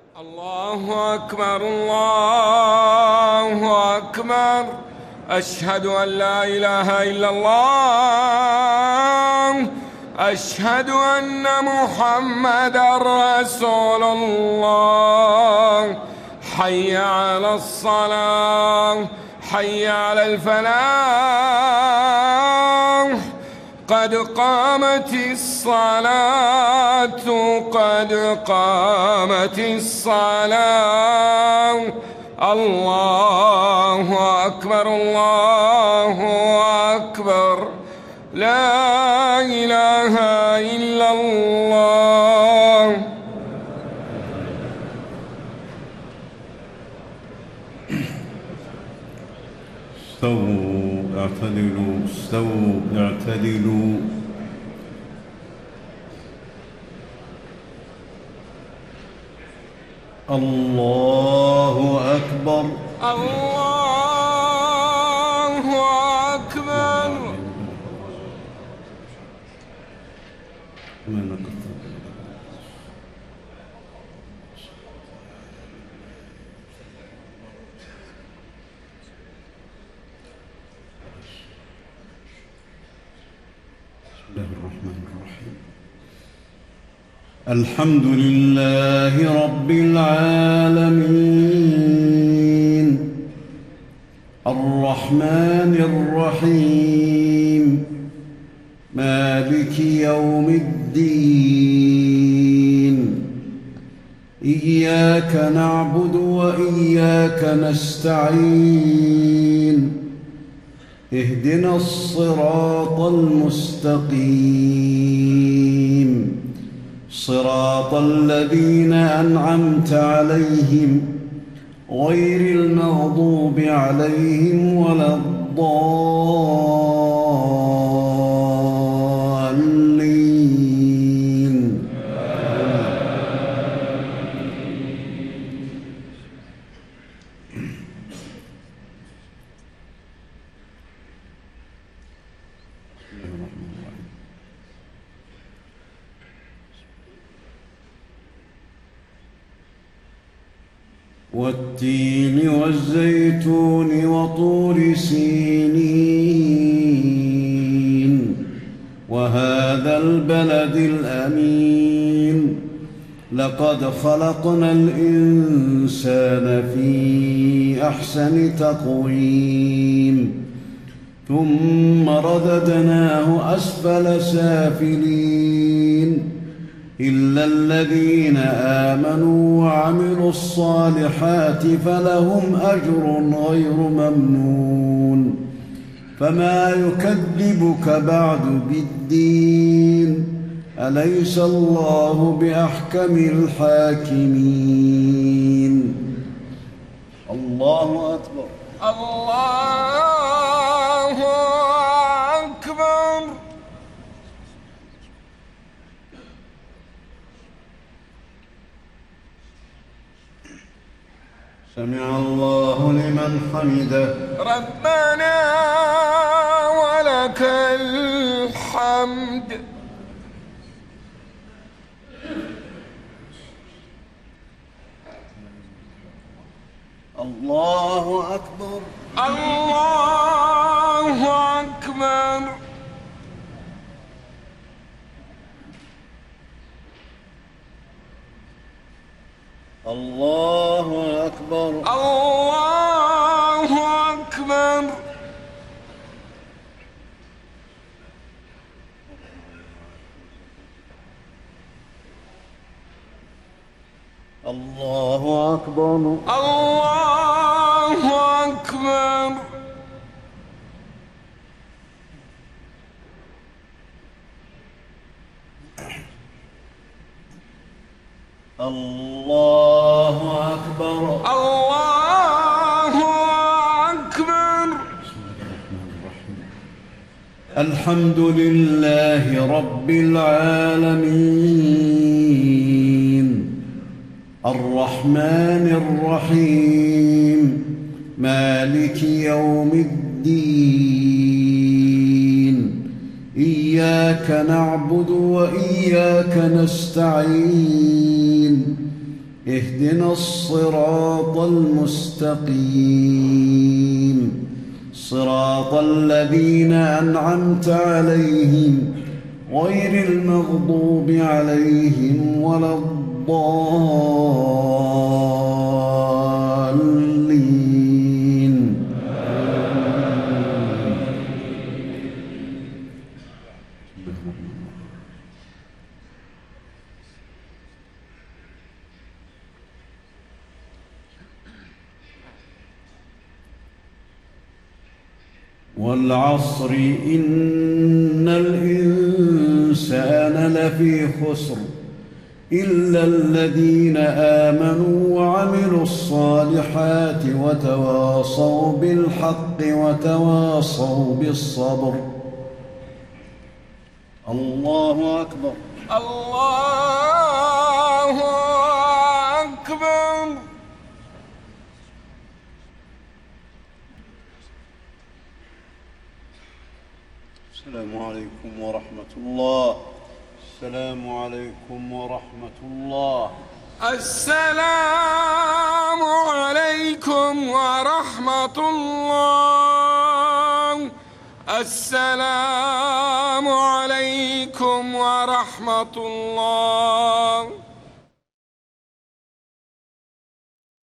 الله أكبر الله أكبر. أشهد أن لا إله إلا الله. أشهد أن محمدًا رسول الله. حي على الصلاة، حي على الفلاح. قد قامت الصلاة، قد قامت الصلاة. الله أكبر الله أكبر. لا إله إلا الله. استووا اعتدلوا، استووا اعتدلوا. الله أكبر الله أكبر. بسم الله الرحمن الرحيم. الحمد لله رب العالمين، الرحمن الرحيم، مالك يوم الدين. إياك نعبد وإياك نستعين. اهدنا الصراط المستقيم، صراط الذين أنعمت عليهم غير المغضوب عليهم ولا الضالين. والتين والزيتون وطور سينين وهذا البلد الأمين. لقد خلقنا الإنسان في أحسن تقويم، ثم رددناه أسفل سافلين، إلا الذين آمنوا وعملوا الصالحات فلهم أجر غير ممنون. فما يكذبك بعد بالدين؟ أليس الله بأحكم الحاكمين؟ الله أكبر الله أكبر. سمع الله لمن حمده. ربنا ولك الحمد. الله أكبر الله أكبر. الله أكبر الله أكبر. الله أكبر الله أكبر. الله أكبر الله أكبر. الحمد لله رب العالمين، الرحمن الرحيم، مالك يوم الدين. إياك نعبد وإياك نستعين. اهدنا الصراط المستقيم صراط الذين أنعمت عليهم غير المغضوب عليهم ولا الضالين. والعصر إن الإنسان لفي خسر إلا الذين آمنوا وعملوا الصالحات وتواصوا بالحق وتواصوا بالصبر. الله أكبر. الله أكبر. السلام عليكم ورحمة الله. السلام عليكم ورحمة الله. السلام عليكم ورحمة الله. السلام عليكم ورحمة الله.